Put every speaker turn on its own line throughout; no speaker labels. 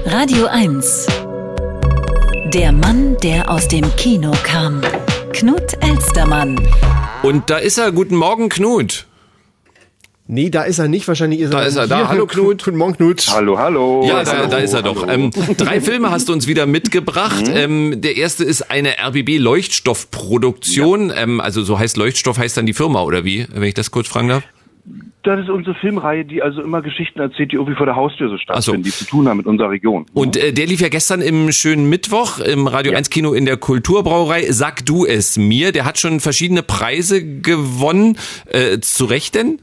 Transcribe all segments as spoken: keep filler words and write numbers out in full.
Radio eins. Der Mann, der aus dem Kino kam. Knut Elstermann.
Und da ist er. Guten Morgen, Knut.
Nee, da ist er nicht. Wahrscheinlich ist er
Da ist er
hier.
da. Hallo, Knut.
Guten Morgen, Knut.
Hallo, hallo.
Ja, da,
hallo,
da ist er
hallo.
doch. Ähm, drei Filme hast du uns wieder mitgebracht. Mhm. Ähm, der erste ist eine R B B-Leuchtstoffproduktion. Ja. Ähm, also so heißt Leuchtstoff, heißt dann die Firma, oder wie? Wenn ich das kurz fragen darf.
Das ist unsere Filmreihe, die also immer Geschichten erzählt, die irgendwie vor der Haustür so stattfinden,
so.
die zu tun haben mit unserer Region.
Und äh, der lief ja gestern im schönen Mittwoch im Radio
Ja.
eins Kino in der Kulturbrauerei. Sag du es mir. Der hat schon verschiedene Preise gewonnen. Äh, zu Recht denn?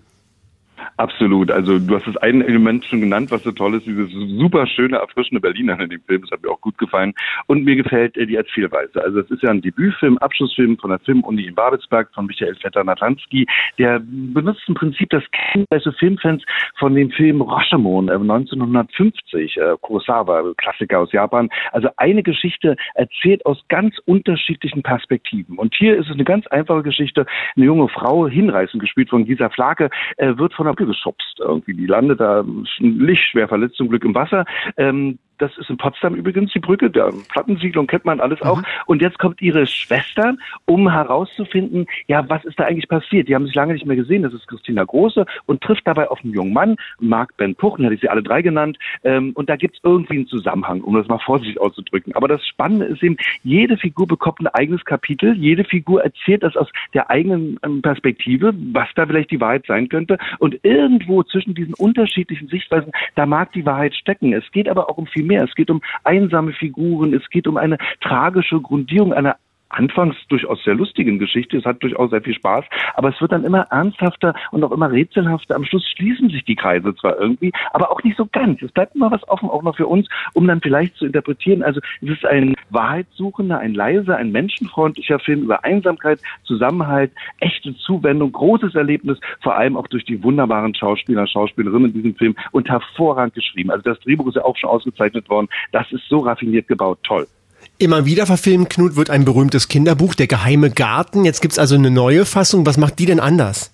Absolut. Also du hast das eine Element schon genannt, was so toll ist, dieses super schöne, erfrischende Berliner in dem Film. Das hat mir auch gut gefallen. Und mir gefällt äh, die Erzählweise. Also es ist ja ein Debütfilm, Abschlussfilm von der Filmuni in Babelsberg von Michael Vetter-Nathanski. Der benutzt im Prinzip das Kennzeichen Filmfans von dem Film Rashomon äh, neunzehnhundertfünfzig, äh, Kurosawa, Klassiker aus Japan. Also eine Geschichte erzählt aus ganz unterschiedlichen Perspektiven. Und hier ist es eine ganz einfache Geschichte. Eine junge Frau, hinreißend gespielt von Gisa Flake, äh, wird von der Brücke geschubst irgendwie. Die landet da licht schwer verletzt zum Glück im Wasser. Ähm, das ist in Potsdam übrigens die Brücke, der Plattensiedlung kennt man alles auch. Mhm. Und jetzt kommt ihre Schwester, um herauszufinden, ja, was ist da eigentlich passiert? Die haben sich lange nicht mehr gesehen, das ist Christina Große, und trifft dabei auf einen jungen Mann, Marc Ben Puch, den hatte ich sie alle drei genannt. Ähm, und da gibt es irgendwie einen Zusammenhang, um das mal vorsichtig auszudrücken. Aber das Spannende ist eben, jede Figur bekommt ein eigenes Kapitel, jede Figur erzählt das aus der eigenen ähm, Perspektive, was da vielleicht die Wahrheit sein könnte. Und irgendwo zwischen diesen unterschiedlichen Sichtweisen, da mag die Wahrheit stecken. Es geht aber auch um viel mehr. Es geht um einsame Figuren, es geht um eine tragische Grundierung einer anfangs durchaus sehr lustigen Geschichte. Es hat durchaus sehr viel Spaß, aber es wird dann immer ernsthafter und auch immer rätselhafter. Am Schluss schließen sich die Kreise zwar irgendwie, aber auch nicht so ganz. Es bleibt immer was offen, auch noch für uns, um dann vielleicht zu interpretieren. Also es ist ein wahrheitssuchender, ein leiser, ein menschenfreundlicher Film über Einsamkeit, Zusammenhalt, echte Zuwendung, großes Erlebnis, vor allem auch durch die wunderbaren Schauspieler, Schauspielerinnen in diesem Film und hervorragend geschrieben. Also das Drehbuch ist ja auch schon ausgezeichnet worden. Das ist so raffiniert gebaut. Toll.
Immer wieder verfilmt, Knut, wird ein berühmtes Kinderbuch, Der geheime Garten. Jetzt gibt's also eine neue Fassung. Was macht die denn anders?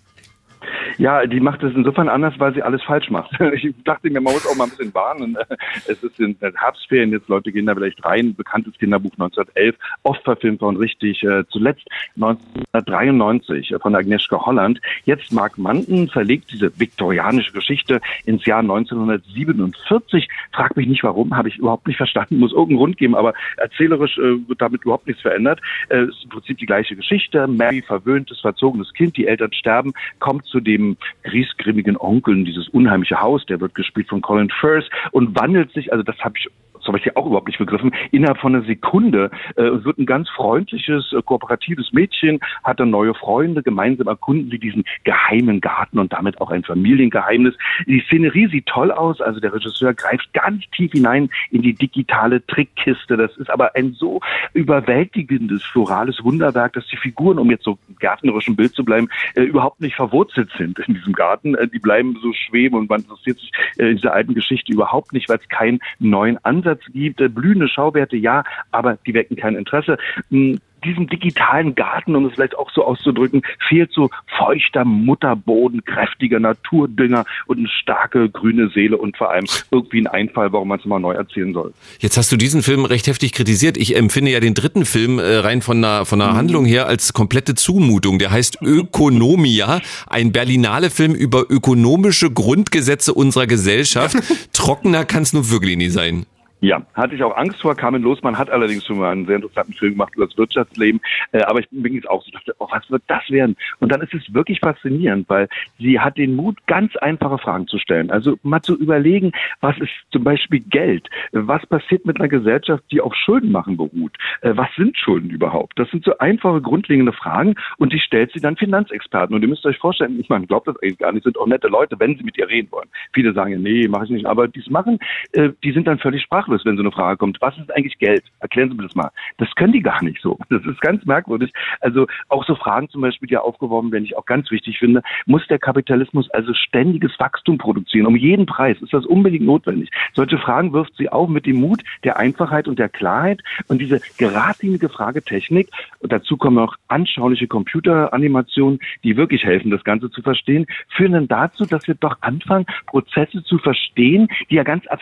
Ja, die macht es insofern anders, weil sie alles falsch macht. Ich dachte mir, man muss auch mal ein bisschen warnen. Es ist in Herbstferien, jetzt Leute gehen da vielleicht rein. Bekanntes Kinderbuch neunzehnhundertelf, oft verfilmt worden, richtig. Zuletzt neunzehnhundertdreiundneunzig von Agnieszka Holland. Jetzt Mark Manton verlegt diese viktorianische Geschichte ins Jahr neunzehnhundertsiebenundvierzig. Frag mich nicht warum, habe ich überhaupt nicht verstanden. Muss irgendeinen Grund geben, aber erzählerisch äh, wird damit überhaupt nichts verändert. Es äh, ist im Prinzip die gleiche Geschichte. Mary, verwöhntes, verzogenes Kind, die Eltern sterben, kommt zu dem griesgrimmigen Onkel in dieses unheimliche Haus, der wird gespielt von Colin Firth und wandelt sich, also das habe ich das habe ich ja auch überhaupt nicht begriffen, innerhalb von einer Sekunde äh, wird ein ganz freundliches, äh, kooperatives Mädchen, hat dann neue Freunde, gemeinsam erkunden sie diesen geheimen Garten und damit auch ein Familiengeheimnis. Die Szenerie sieht toll aus, also der Regisseur greift ganz tief hinein in die digitale Trickkiste. Das ist aber ein so überwältigendes, florales Wunderwerk, dass die Figuren, um jetzt so im gärtnerischen Bild zu bleiben, äh, überhaupt nicht verwurzelt sind in diesem Garten. Äh, die bleiben so schweben und man interessiert sich äh, in dieser alten Geschichte überhaupt nicht, weil es keinen neuen Ansatz gibt, äh, blühende Schauwerte, ja, aber die wecken kein Interesse. Hm, diesem digitalen Garten, um es vielleicht auch so auszudrücken, fehlt so feuchter Mutterboden, kräftiger Naturdünger und eine starke grüne Seele und vor allem irgendwie ein Einfall, warum man es mal neu erzählen soll.
Jetzt hast du diesen Film recht heftig kritisiert. Ich empfinde ja den dritten Film äh, rein von der, von der mhm. Handlung her als komplette Zumutung. Der heißt Ökonomia, ein Berlinale-Film über ökonomische Grundgesetze unserer Gesellschaft. Trockener kann es nur wirklich nie sein.
Ja, hatte ich auch Angst vor. Carmen Losmann hat allerdings schon mal einen sehr interessanten Film gemacht über das Wirtschaftsleben. Äh, aber ich bin jetzt auch so, dachte, oh, was wird das werden? Und dann ist es wirklich faszinierend, weil sie hat den Mut, ganz einfache Fragen zu stellen. Also mal zu überlegen, was ist zum Beispiel Geld? Was passiert mit einer Gesellschaft, die auf Schuldenmachen beruht? Äh, was sind Schulden überhaupt? Das sind so einfache, grundlegende Fragen und die stellt sie dann Finanzexperten. Und ihr müsst euch vorstellen, ich meine, glaubt das eigentlich gar nicht, sind auch nette Leute, wenn sie mit ihr reden wollen. Viele sagen ja, nee, mache ich nicht. Aber die es machen, äh, die sind dann völlig sprachlos, wenn so eine Frage kommt. Was ist eigentlich Geld? Erklären Sie mir das mal. Das können die gar nicht so. Das ist ganz merkwürdig. Also auch so Fragen zum Beispiel, die ja aufgeworfen werden, die ich auch ganz wichtig finde. Muss der Kapitalismus also ständiges Wachstum produzieren? Um jeden Preis? Ist das unbedingt notwendig? Solche Fragen wirft sie auf mit dem Mut der Einfachheit und der Klarheit und diese geradlinige Fragetechnik. Und dazu kommen noch anschauliche Computeranimationen, die wirklich helfen, das Ganze zu verstehen, führen dann dazu, dass wir doch anfangen, Prozesse zu verstehen, die ja ganz abstrakt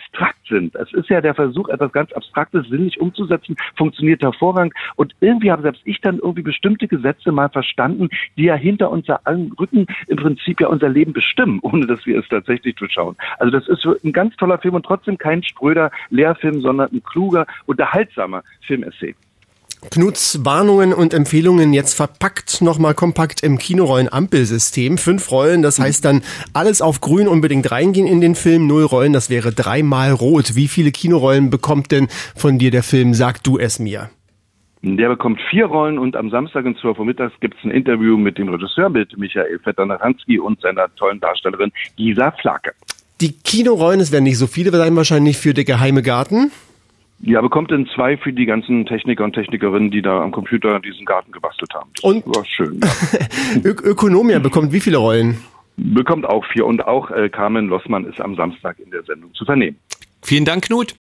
sind. Es ist ja der Versuch, etwas ganz Abstraktes sinnlich umzusetzen, funktioniert hervorragend. Und irgendwie habe selbst ich dann irgendwie bestimmte Gesetze mal verstanden, die ja hinter unser Rücken im Prinzip ja unser Leben bestimmen, ohne dass wir es tatsächlich durchschauen. Also das ist ein ganz toller Film und trotzdem kein spröder Lehrfilm, sondern ein kluger, unterhaltsamer Filmessay.
Knuts Warnungen und Empfehlungen jetzt verpackt, nochmal kompakt im Kinorollen-Ampelsystem. Fünf Rollen, das heißt dann alles auf grün unbedingt reingehen in den Film. Null Rollen, das wäre dreimal rot. Wie viele Kinorollen bekommt denn von dir der Film? Sag du es mir.
Der bekommt vier Rollen und am Samstag um zwölf Uhr mittags gibt es ein Interview mit dem Regisseur, mit Michael Vetter-Nachanski und seiner tollen Darstellerin Gisa Flake.
Die Kinorollen, es werden nicht so viele sein wahrscheinlich für Der geheime Garten.
Ja, bekommt dann zwei für die ganzen Techniker und Technikerinnen, die da am Computer diesen Garten gebastelt haben. Das
und
war schön. Ja.
Ö- Ökonomia bekommt wie viele Rollen?
Bekommt auch vier und auch äh, Carmen Lossmann ist am Samstag in der Sendung zu vernehmen.
Vielen Dank, Knut.